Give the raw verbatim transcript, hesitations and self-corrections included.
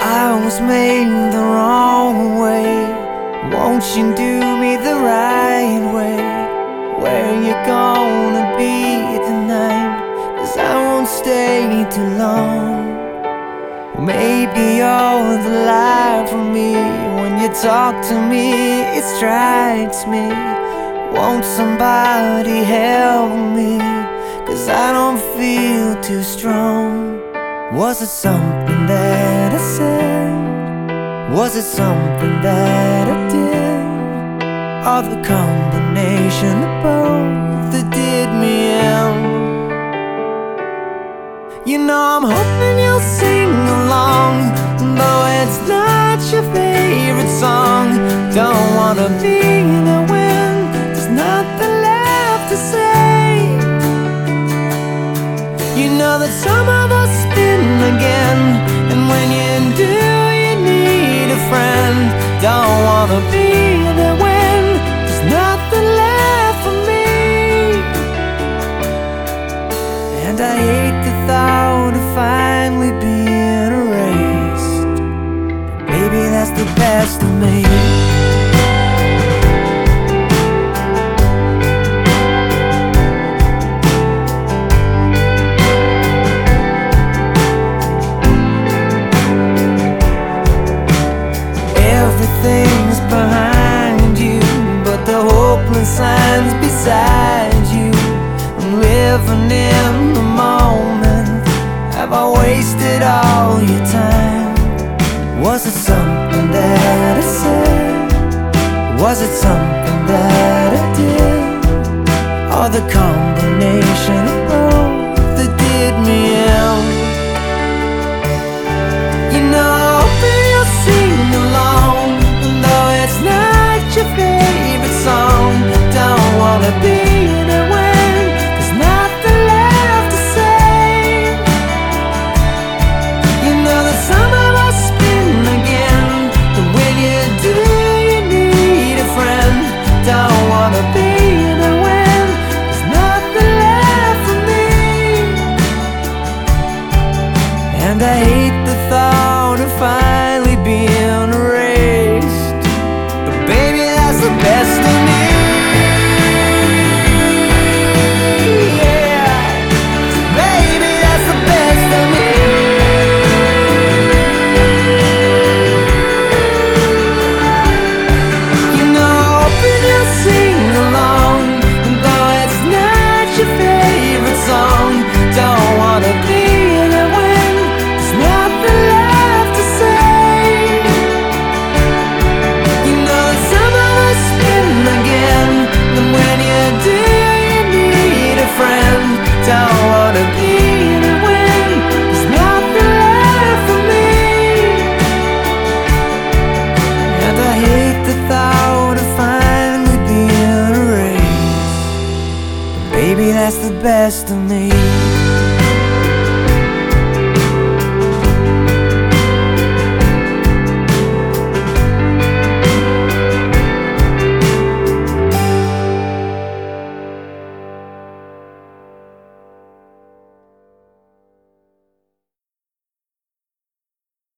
I was made the wrong way. Won't you do me the right way? Where you gonna be tonight? 'Cause I won't stay too long. Maybe you're the light for me. When you talk to me, it strikes me. Won't somebody help me? 'Cause I don't feel too strong. Was it something that I said? Was it something that I did? Or the combination of both that did me in? You know I'm hoping you'll sing along, though it's not your favorite song. Don't wanna be there when there's nothing left to say. You know that some of us spin again, and when you do, you need a friend. Don't wanna be there when there's nothing left for me. And I hate the thought of finally being erased. Maybe that's the best of me. Everything's behind you, but the hopeless signs beside you. I'm living in the moment. Have I wasted all your time? Was it something that I said? Was it something that I did? Or the combination of both that did me in? You know, I hope you'll sing along, though it's not your favorite song. Don't wanna be there when there's nothing left to say. You know that some of us spin again, but when you do, you need a friend. Don't wanna be there when there's nothing left for me. And I hate the thought of finally being erased, but baby, that's the best of me. Yeah, baby, that's the best of me. You know, hoping you'll sing along, though it's not your favorite song. Don't wanna be there when there's nothing left to say. You know that some of us spin again, and when you do, you need a friend. Don't wanna be there when there's nothing left for me. And I hate the thought of finally being erased, but baby, that's the best of me.